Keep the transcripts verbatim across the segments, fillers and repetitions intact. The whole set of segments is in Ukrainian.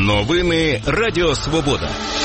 Новини Радіо Свобода.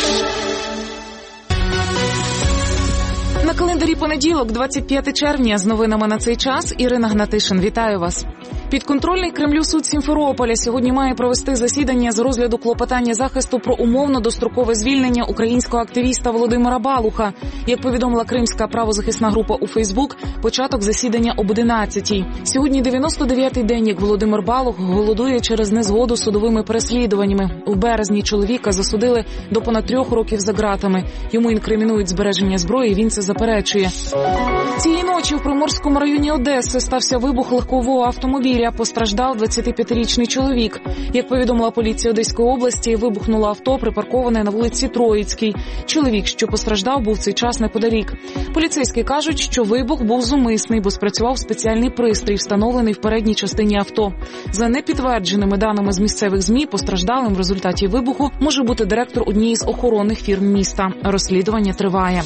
На календарі понеділок, двадцять п'яте червня. З новинами на цей час Ірина Гнатишин. Вітаю вас. Підконтрольний Кремлю суд Сімферополя сьогодні має провести засідання з розгляду клопотання захисту про умовно дострокове звільнення українського активіста Володимира Балуха. Як повідомила кримська правозахисна група у Фейсбук, початок засідання об одинадцятій. Сьогодні дев'яносто дев'ятий день, як Володимир Балух голодує через незгоду з судовими переслідуваннями. У березні чоловіка засудили до понад трьох років за ґратами. Йому інкримінують збереження зброї, він це заперечує. Цієї ночі в Приморському районі Одеси стався вибух легкового автомобіля. Постраждав двадцятип'ятирічний чоловік. Як повідомила поліція Одеської області, вибухнуло авто, припарковане на вулиці Троїцькій. Чоловік, що постраждав, був в цей час неподалік. Поліцейські кажуть, що вибух був зумисний, бо спрацював спеціальний пристрій, встановлений в передній частині авто. За непідтвердженими даними з місцевих ЗМІ, постраждалим в результаті вибуху може бути директор однієї з охоронних фірм міста. Розслідування триває.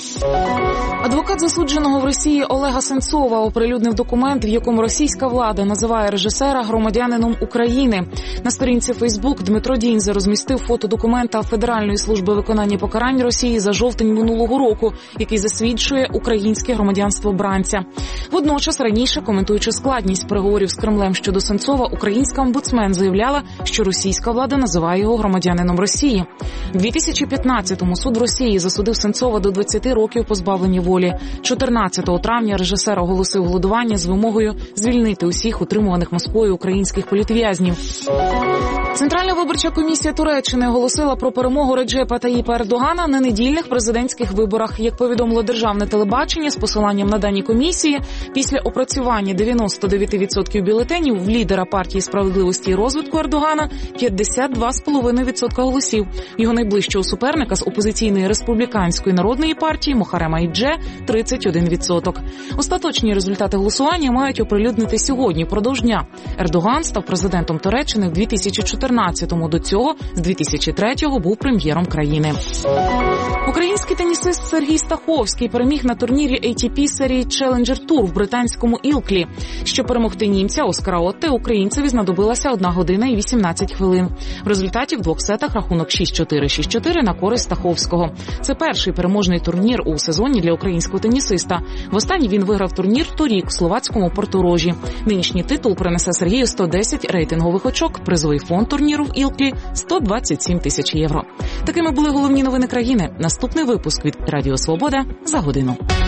Адвокат засудженого в Росії Олега Сенцова оприлюднив документ, в якому російська влада називає режисера громадянином України. На сторінці Фейсбук Дмитро Дінза розмістив фото документа Федеральної служби виконання покарань Росії за жовтень минулого року, який засвідчує українське громадянство бранця. Водночас, раніше, коментуючи складність переговорів з Кремлем щодо Сенцова, українська омбудсмен заявляла, що російська влада називає його громадянином Росії. У дві тисячі п'ятнадцятому суд в Росії засудив Сенцова до двадцяти років позбавлення волі. чотирнадцятого травня режисер оголосив голодування з вимогою звільнити усіх утримуваних Москвою українських політв'язнів. Центральна виборча комісія Туреччини оголосила про перемогу Реджепа Таїпа Ердогана на недільних президентських виборах. Як повідомило державне телебачення з посиланням на дані комісії, після опрацювання дев'яносто дев'ять відсотків бюлетенів в лідера партії «Справедливості і розвитку» Ердогана п'ятдесят два цілих п'ять десятих відсотка голосів. Його найближчого суперника з опозиційної республіканської народної партії Мохарема Ідже – тридцять один відсоток. Остаточні результати голосування мають оприлюднити сьогодні, продовж дня. Ердоган став президентом Туреччини в дві тисячі чотирнадцятому. До цього з дві тисячі третього був прем'єром країни. Український тенісист Сергій Стаховський переміг на турнірі ей ті пі серії Challenger Tour в британському Ілклі. Щоб перемогти німця Оскара Отте, українцеві знадобилася одна година і вісімнадцять хвилин. В результаті в двох сетах рахунок шість чотири - шість чотири на користь Стаховського. Це перший переможний турнір у сезоні для українського тенісиста. Востаннє він виграв турнір торік в словацькому Порторожі. Нинішній титул принесе Сергію сто десять рейтингових очок, призовий фонд турніру в Ілклі – сто двадцять сім тисяч євро. Такими були головні новини країни. Наступний випуск від Радіо Свобода за годину.